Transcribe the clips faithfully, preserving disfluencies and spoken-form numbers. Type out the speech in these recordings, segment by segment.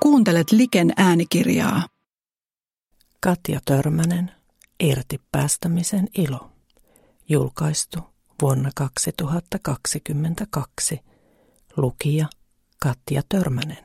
Kuuntelet Liken äänikirjaa. Katja Törmänen, Irti päästämisen ilo. Julkaistu vuonna kaksituhattakaksikymmentäkaksi. Lukija Katja Törmänen.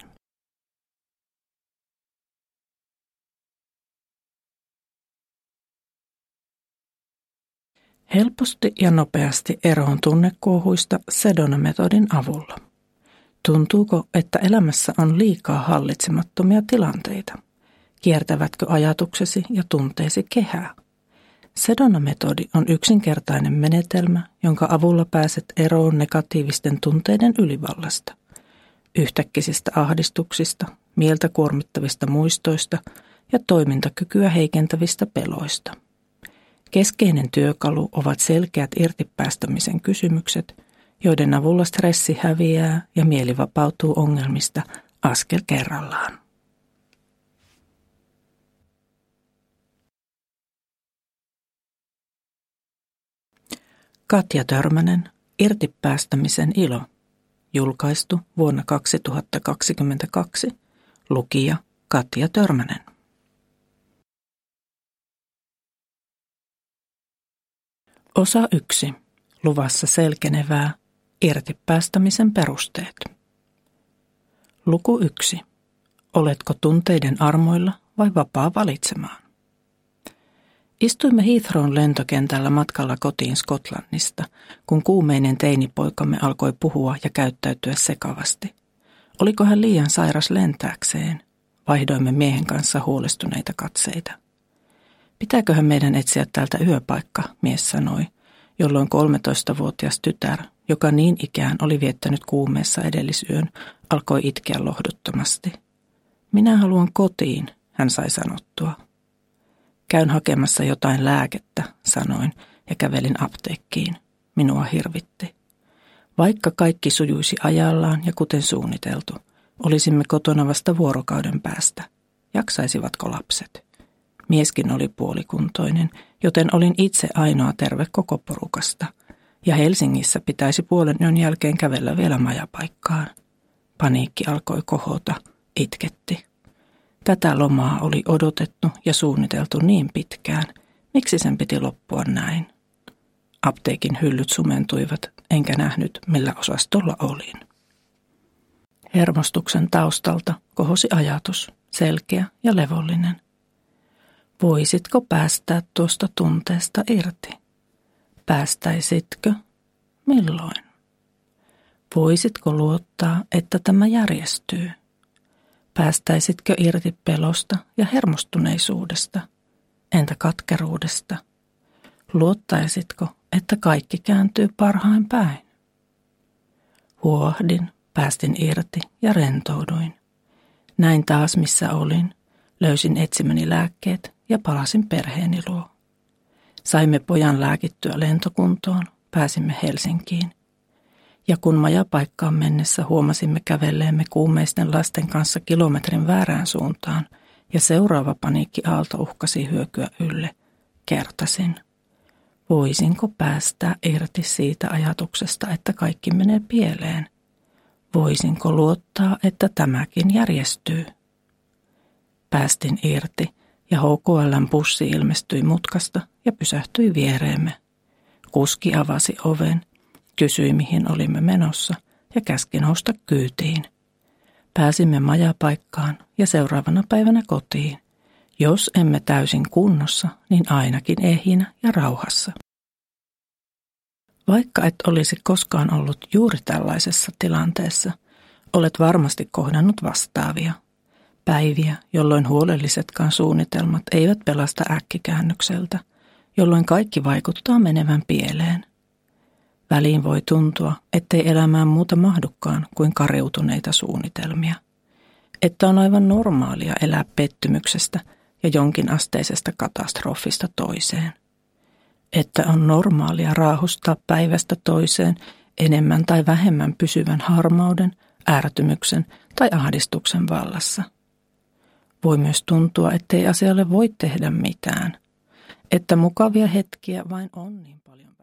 Helposti ja nopeasti eroon tunnekuohuista Sedona-metodin avulla. Tuntuuko, että elämässä on liikaa hallitsemattomia tilanteita? Kiertävätkö ajatuksesi ja tunteesi kehää? Sedona-metodi on yksinkertainen menetelmä, jonka avulla pääset eroon negatiivisten tunteiden ylivallasta. Yhtäkkisistä ahdistuksista, mieltä kuormittavista muistoista ja toimintakykyä heikentävistä peloista. Keskeinen työkalu ovat selkeät irtipäästämisen kysymykset, joiden avulla stressi häviää ja mieli vapautuu ongelmista askel kerrallaan. Katja Törmänen, Irtipäästämisen ilo. Julkaistu vuonna kaksituhattakaksikymmentäkaksi. Lukija Katja Törmänen. Osa yksi. Luvassa selkenevää. Irtipäästämisen perusteet. Luku yksi. Oletko tunteiden armoilla vai vapaa valitsemaan? Istuimme Heathrown lentokentällä matkalla kotiin Skotlannista, kun kuumeinen teinipoikamme alkoi puhua ja käyttäytyä sekavasti. Oliko hän liian sairas lentääkseen? Vaihdoimme miehen kanssa huolestuneita katseita. Pitääköhän meidän etsiä täältä yöpaikka, mies sanoi, jolloin kolmetoistavuotias tytär, joka niin ikään oli viettänyt kuumeessa edellisyön, alkoi itkeä lohduttomasti. Minä haluan kotiin, hän sai sanottua. Käyn hakemassa jotain lääkettä, sanoin ja kävelin apteekkiin. Minua hirvitti. Vaikka kaikki sujuisi ajallaan ja kuten suunniteltu, olisimme kotona vasta vuorokauden päästä. Jaksaisivatko lapset? Mieskin oli puolikuntoinen, joten olin itse ainoa terve koko porukasta. Ja Helsingissä pitäisi puolen yön jälkeen kävellä vielä majapaikkaan. Paniikki alkoi kohota, itketti. Tätä lomaa oli odotettu ja suunniteltu niin pitkään. Miksi sen piti loppua näin? Apteekin hyllyt sumentuivat, enkä nähnyt, millä osastolla olin. Hermostuksen taustalta kohosi ajatus, selkeä ja levollinen. Voisitko päästää tuosta tunteesta irti? Päästäisitkö? Milloin? Voisitko luottaa, että tämä järjestyy? Päästäisitkö irti pelosta ja hermostuneisuudesta? Entä katkeruudesta? Luottaisitko, että kaikki kääntyy parhain päin? Huohdin, päästin irti ja rentouduin. Näin taas missä olin, löysin etsimäni lääkkeet ja palasin perheeni luo. Saimme pojan lääkittyä lentokuntoon, pääsimme Helsinkiin. Ja kun majapaikkaan mennessä huomasimme kävelleemme kuumeisten lasten kanssa kilometrin väärään suuntaan ja seuraava paniikkiaalto uhkasi hyökyä ylle, kertasin. Voisinko päästää irti siitä ajatuksesta, että kaikki menee pieleen? Voisinko luottaa, että tämäkin järjestyy? Päästin irti ja H K L:n bussi ilmestyi mutkasta ja pysähtyi viereemme. Kuski avasi oven. Kysyi, mihin olimme menossa ja käski nousta kyytiin. Pääsimme majapaikkaan ja seuraavana päivänä kotiin. Jos emme täysin kunnossa, niin ainakin ehjinä ja rauhassa. Vaikka et olisi koskaan ollut juuri tällaisessa tilanteessa, olet varmasti kohdannut vastaavia. Päiviä, jolloin huolellisetkaan suunnitelmat eivät pelasta äkkikäännökseltä, jolloin kaikki vaikuttaa menevän pieleen. Väliin voi tuntua, ettei elämään muuta mahdukaan kuin kariutuneita suunnitelmia. Että on aivan normaalia elää pettymyksestä ja jonkin asteisesta katastrofista toiseen. Että on normaalia raahustaa päivästä toiseen enemmän tai vähemmän pysyvän harmauden, ärtymyksen tai ahdistuksen vallassa. Voi myös tuntua, ettei asialle voi tehdä mitään. Että mukavia hetkiä vain on niin paljon